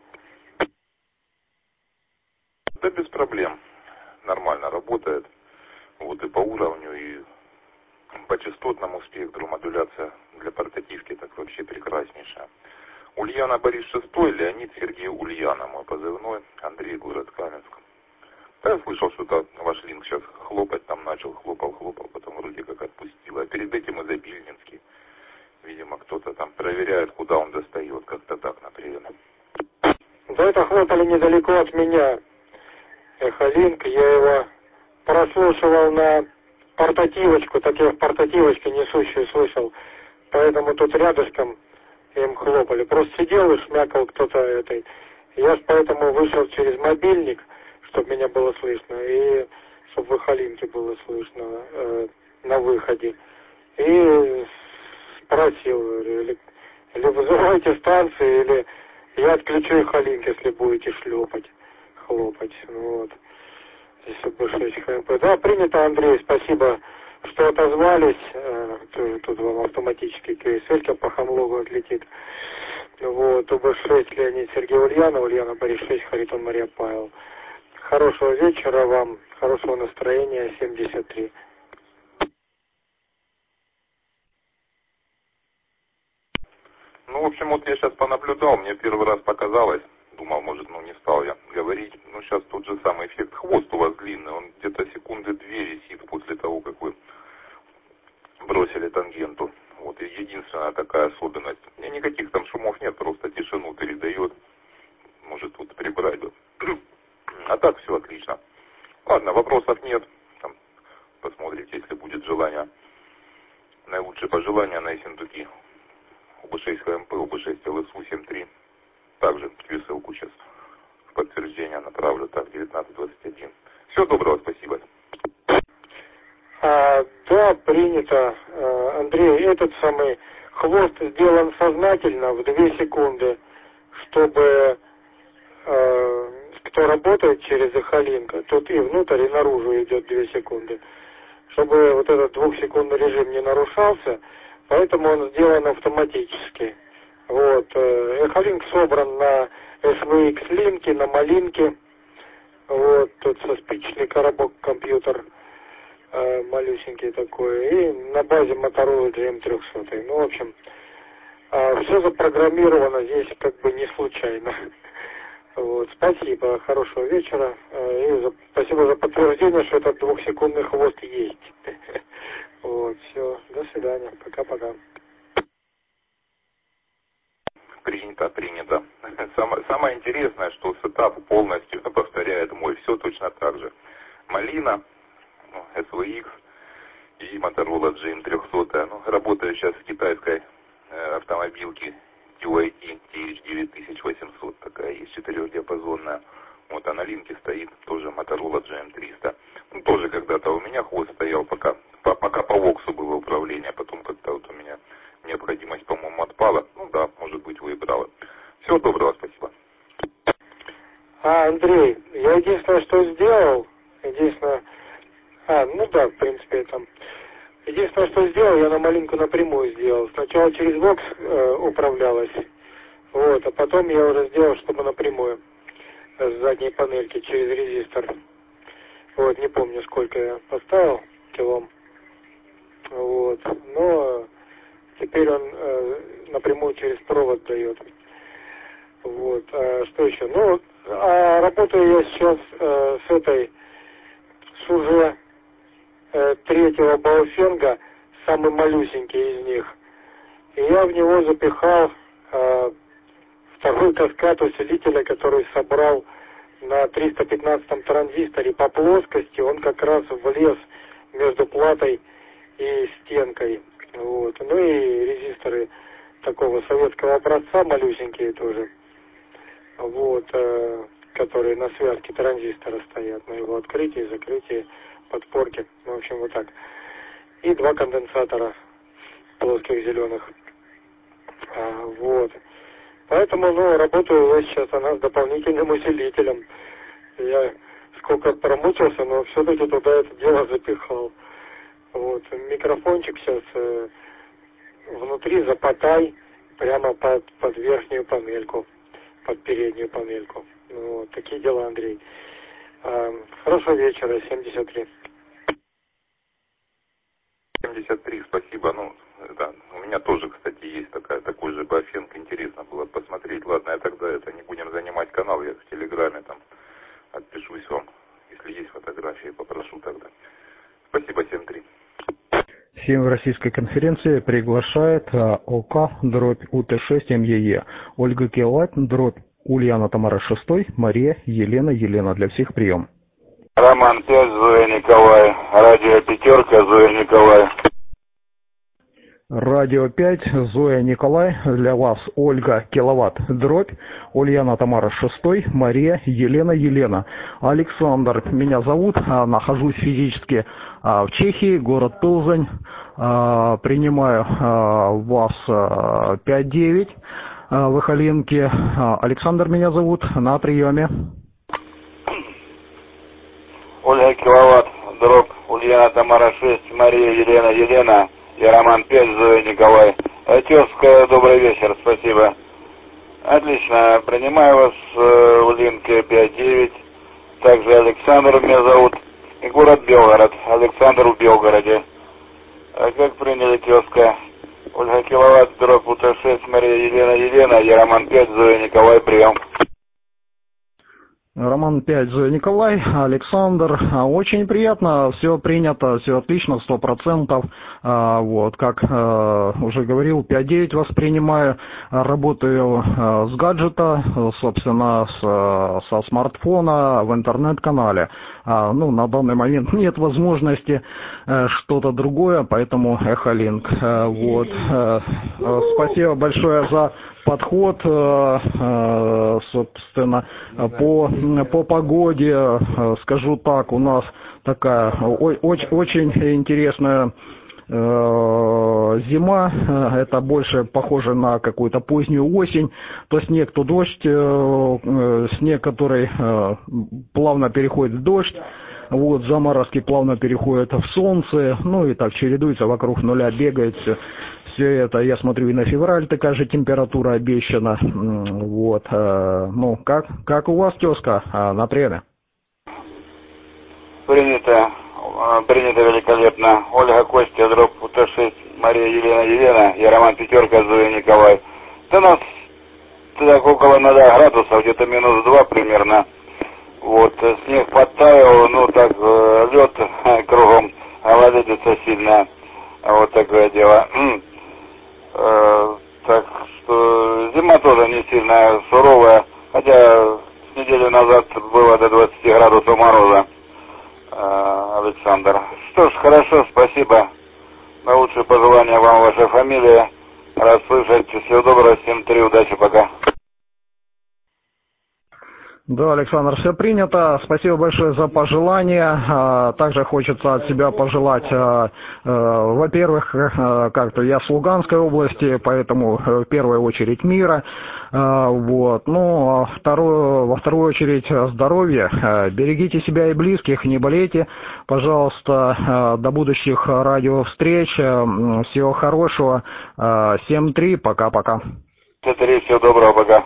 Speaker 11: Да без проблем, нормально работает, вот и по уровню, и по частотному спектру модуляция для портативки так вообще прекраснейшая. Ульяна Борис шесть, Леонид, Сергей, Ульяна, мой позывной, Андрей, город Каменск. Да, я слышал, что ваш линк сейчас хлопать там начал, хлопал, хлопал, потом вроде как отпустил. А перед этим Изобильнинский. Видимо, кто-то там проверяет, куда он достает, как-то так, например.
Speaker 12: Да это хлопали недалеко от меня. Эхолинк, я его прослушивал на портативочку, так я в портативочке несущую слышал. Поэтому тут рядышком им хлопали. Просто сидел и шмякал кто-то этой. Я ж поэтому вышел через мобильник, чтобы меня было слышно, и чтобы в Эхолинке было слышно э, на выходе. И спросил, или, или вызывайте станции, или я отключу Эхолинк, если будете шлепать, хлопать. Вот. Здесь У Б шесть Х М П. Да, принято, Андрей, спасибо, что отозвались. Э, тут, тут вам автоматически Q S L по хамлогу отлетит. Вот, У Б шесть Леонид, Сергей, Ульяна, Ульяна Борис шесть, Харитон Мария Павел. Хорошего вечера вам, хорошего настроения, семьдесят три.
Speaker 11: Ну, в общем, вот я сейчас понаблюдал, мне первый раз показалось, думал, может, ну, не стал я говорить, ну, сейчас тот же самый эффект. Хвост у вас длинный, он где-то секунды две висит после того, как вы бросили тангенту. Вот, и единственная такая особенность. Мне никаких там шумов нет, просто тишину передает. Может, тут прибрать бы. А так все отлично. Ладно, вопросов нет. Там посмотрите, если будет желание. Наилучшие пожелания на Ессентуки. У Б шесть Х М П, У Б шесть Л С У семь три. Также Q S L-ку сейчас в подтверждение направлю. Так, девятнадцать двадцать один. Всего доброго, спасибо.
Speaker 12: А, да, принято. А, Андрей, этот самый хвост сделан сознательно в две секунды, чтобы а, кто работает через Эхолинк, тот и внутрь, и наружу идет две секунды. Чтобы вот этот двухсекундный режим не нарушался, поэтому он сделан автоматически. Вот. Эхолинк собран на эс ви икс-линке, на малинке. Вот. Тут со спичечный коробок компьютер э, малюсенький такой. И на базе Motorola джи эм триста. Ну, в общем, э, все запрограммировано здесь как бы не случайно. Вот. Спасибо. Хорошего вечера. Э, и за, спасибо за подтверждение, что этот двухсекундный хвост есть. Вот. Все. До свидания. Пока-пока.
Speaker 11: Принято, принято. Самое, самое интересное, что сетап полностью повторяет мой. Все точно так же. Малина, ну, эс ви икс и Motorola джи эм триста. Ну, работаю сейчас в китайской э, автомобилке Q I T T H девять восемьсот. Такая есть, четырехдиапазонная. Вот, а на линке стоит тоже Motorola джи эм триста. Ну, тоже когда-то у меня хвост стоял, пока, по, пока по воксу было управление. Потом как-то вот у меня необходимость, по-моему, отпала. Ну да, может быть, выбрала. Всего доброго, спасибо.
Speaker 12: А, Андрей, я единственное, что сделал, единственное... А, ну да, в принципе. принципе, там. Единственное, что сделал, я на малинку напрямую сделал. Сначала через бокс э, управлялась, вот, а потом я уже сделал, чтобы напрямую с задней панельки через резистор. Вот, не помню, сколько я поставил килом. Вот, но теперь он э, напрямую через провод дает. Вот, а что еще? Ну, а работаю я сейчас э, с этой, с уже э, третьего Баофенга, самый малюсенький из них. И я в него запихал э, второй каскад усилителя, который собрал на триста пятнадцатом транзисторе по плоскости. Он как раз влез между платой и стенкой. Вот. Ну и резисторы такого советского образца, малюсенькие тоже. Вот, э, которые на связке транзистора стоят, на его открытии, закрытии, подпорке, ну, в общем, вот так. И два конденсатора плоских зеленых. А, вот. Поэтому, ну, работаю я сейчас она с дополнительным усилителем. Я сколько промучился, но все-таки туда это дело запихал. Вот. Микрофончик сейчас э, внутри запатай прямо под, под верхнюю панельку, под переднюю панельку. Ну, вот такие дела, Андрей. А, хорошего вечера, семьдесят три.
Speaker 11: семьдесят три, спасибо. Ну, да, у меня тоже, кстати, есть такая, такой же Баофенг, интересно было посмотреть. Ладно, я тогда это не будем занимать канал, я в Телеграме там отпишусь вам. Если есть фотографии, попрошу тогда. Спасибо, семь три.
Speaker 13: Всем в российской конференции приглашает ОК дробь УТ шесть МЕЕ. Ольга Киловатт дробь Ульяна Тамара шесть, Мария, Елена, Елена для всех прием.
Speaker 7: Роман пять, Зоя Николай. Радио пятерка, Зоя Николай.
Speaker 13: Радио пять, Зоя Николай, для вас Ольга Киловатт дробь, Ульяна Тамара шесть, Мария, Елена, Елена. Александр меня зовут, нахожусь физически в Чехии, город Пылзань, принимаю вас пять девять в Эхалинке. Александр меня зовут, на приеме.
Speaker 7: Ольга Киловатт дробь, Ульяна Тамара шесть, Мария, Елена, Елена. И Роман пять, Зоя Николай. Тезка, добрый вечер, спасибо. Отлично, принимаю вас э, в линке пять девять. Также Александр меня зовут. И город Белгород. Александр в Белгороде. А как приняли, тезка? Ольга Киловатт, дробь УТ шесть, Мария, Елена, Елена. И Роман пять, Зоя Николай, прием.
Speaker 13: Роман пять, Зоя Николай, Александр. Очень приятно, все принято, все отлично, сто процентов. Вот, как уже говорил, пять девять вас принимаю. Работаю с гаджета, собственно, с, со смартфона в интернет-канале. Ну, на данный момент нет возможности что-то другое, поэтому Эхолинк. Вот. Спасибо большое за подход, собственно, по, по погоде, скажу так, у нас такая очень, очень интересная зима, это больше похоже на какую-то позднюю осень, то снег, то дождь, снег, который плавно переходит в дождь, вот, заморозки плавно переходят в солнце, ну и так чередуется, вокруг нуля бегает все. Все это, я смотрю, и на февраль такая же температура обещана. Вот. Ну, как, как у вас, тезка, на приеме?
Speaker 7: Принято. Принято великолепно. Ольга Костя, дробь УТ шесть, Мария, Елена, Елена. Я Роман пятерка, Зоя Николай. Да нас так около нуля градусов, где-то минус два примерно. Вот. Снег подтаял, ну так, лед кругом, гололедица сильная. Вот такое дело. Э, так что зима тоже не сильно суровая, хотя с недели назад было до двадцати градусов мороза, э, Александр. Что ж, хорошо, спасибо. Наилучшие пожелания вам, вашей фамилии. Рад слышать. Всего доброго, семь три, удачи, пока.
Speaker 13: Да, Александр, все принято. Спасибо большое за пожелания. Также хочется от себя пожелать, во-первых, как-то я с Луганской области, поэтому в первую очередь мира. Вот. Ну, а вторую, во вторую очередь здоровья. Берегите себя и близких, не болейте, пожалуйста. До будущих радиовстреч. Всего хорошего. семь три. Пока-пока.
Speaker 2: Всего доброго, пока.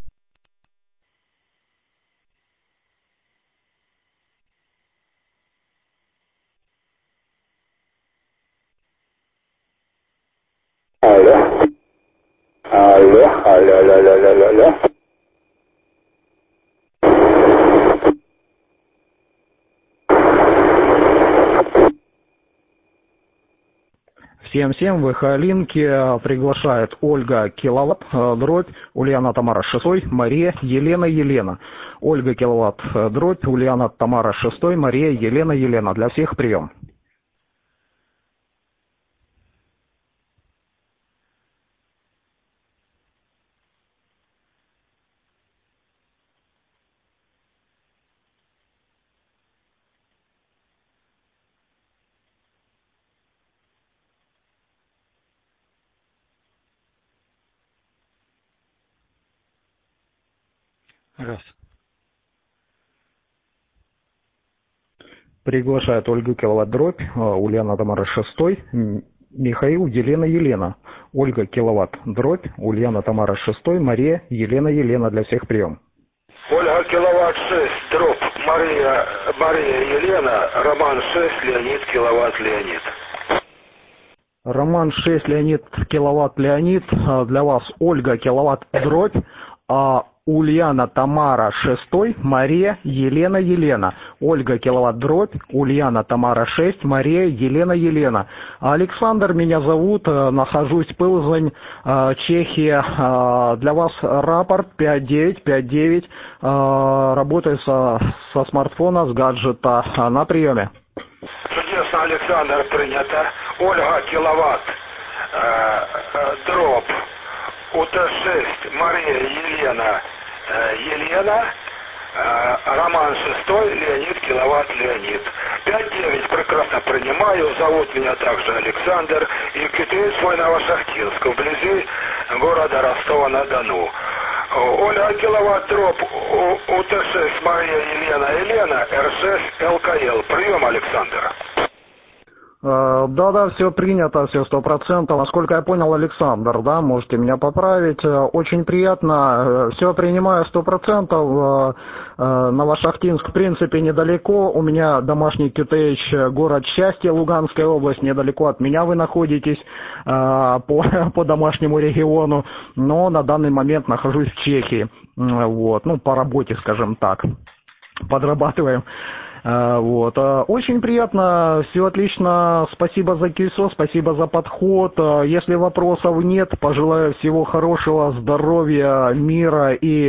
Speaker 2: Алло. Алло, алло, алло, алло, алло, алло.
Speaker 13: Всем-всем, в Эхолинке приглашает Ольга Киловатт, дробь, Ульяна Тамара шестой, Мария Елена Елена. Ольга Киловатт, дробь, Ульяна Тамара шестой, Мария Елена Елена. Для всех прием. Раз. Приглашает Ольгу Киловатт, дробь, Ульяна Тамара шестой, Михаил Елена Елена. Ольга Киловатт, дробь, Ульяна Тамара шестой, Мария Елена Елена. Для всех прием.
Speaker 8: Ольга Киловатт шесть, дробь, Мария, Мария Елена, Роман шесть, Леонид Киловатт Леонид.
Speaker 13: Роман шесть, Леонид Киловатт Леонид. Для вас Ольга Киловатт, дробь, а Ульяна Тамара шестой, Мария Елена Елена. Ольга Киловатт, дробь, Ульяна Тамара шесть, Мария Елена Елена. Александр меня зовут, нахожусь в Пылзань, Чехия. Для вас рапорт пять девять пять девять. Работаю со, со смартфона, с гаджета. На приеме.
Speaker 8: Чудесно, Александр, принято. Ольга Киловатт, э, э, дробь, У Т шесть, Мария Елена э, Елена, э, Роман шестой, Леонид Киловатт Леонид. пять девять прекрасно принимаю, зовут меня также Александр, и китаю свой Новошахтинск, вблизи города Ростова-на-Дону. Ольга Киловатт, дробь, У Т шесть, Мария Елена Елена, Р шесть, Л К Л. Прием, Александр.
Speaker 13: Да-да, все принято, все сто процентов. Насколько я понял, Александр, да, можете меня поправить. Очень приятно, все принимаю сто процентов. Новошахтинск, в принципе, недалеко. У меня домашний Q T H, город Счастье, Луганская область, недалеко от меня вы находитесь по, по домашнему региону. Но на данный момент нахожусь в Чехии. Вот, ну, по работе, скажем так. Подрабатываем. Вот. Очень приятно, все отлично, спасибо за кисо, спасибо за подход. Если вопросов нет, пожелаю всего хорошего, здоровья, мира и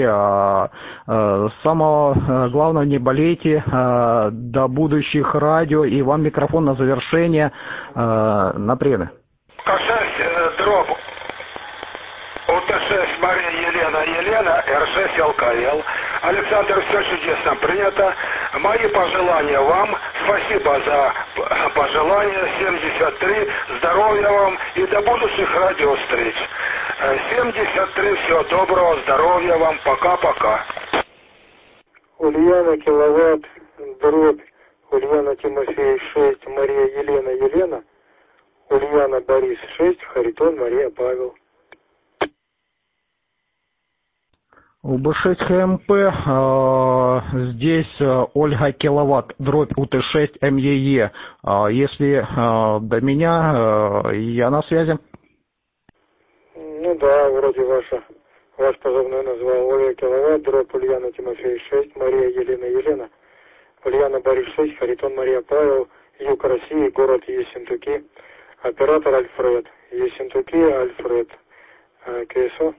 Speaker 13: самого главного, не болейте. До будущих радио, и вам микрофон на завершение. На приеме.
Speaker 8: К шесть, дробь, У Т шесть, Мария Елена Елена, Р шесть, Л К Л. Александр, все чудесно принято. Мои пожелания вам. Спасибо за пожелания. семьдесят три. Здоровья вам и до будущих радиовстреч. семьдесят три. Всего доброго. Здоровья вам. Пока-пока.
Speaker 12: Ульяна Киловатт, дробь, Ульяна Тимофей шесть, Мария Елена Елена, Ульяна Борис шесть, Харитон Мария Павел.
Speaker 13: У Б шесть Х М П э, здесь э, Ольга Киловатт, дробь У Т шесть М Е Е. Э, если э, до меня, э, я на связи.
Speaker 12: Ну да, вроде ваша, ваш позывной назвал Ольга Киловатт, дробь Ульяна Тимофей шесть, Мария Елена Елена, Ульяна Борис шесть, Харитон Мария Павел, юг России, город Ессентуки, оператор Альфред, Ессентуки, Альфред, э, К С О.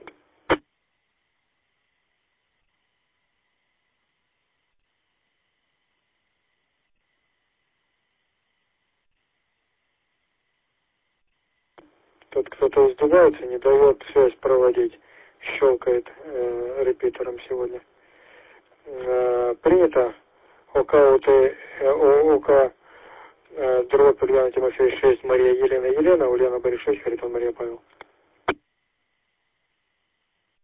Speaker 12: Тут кто-то издевается, не дает связь проводить, щелкает э, репитером сегодня. э, принято. ОК, УТ, ОК, э, дробь Ульяна Тимофеевич шесть, Мария Елена Елена, Ульяна Борис шесть, Харитон Мария Павел.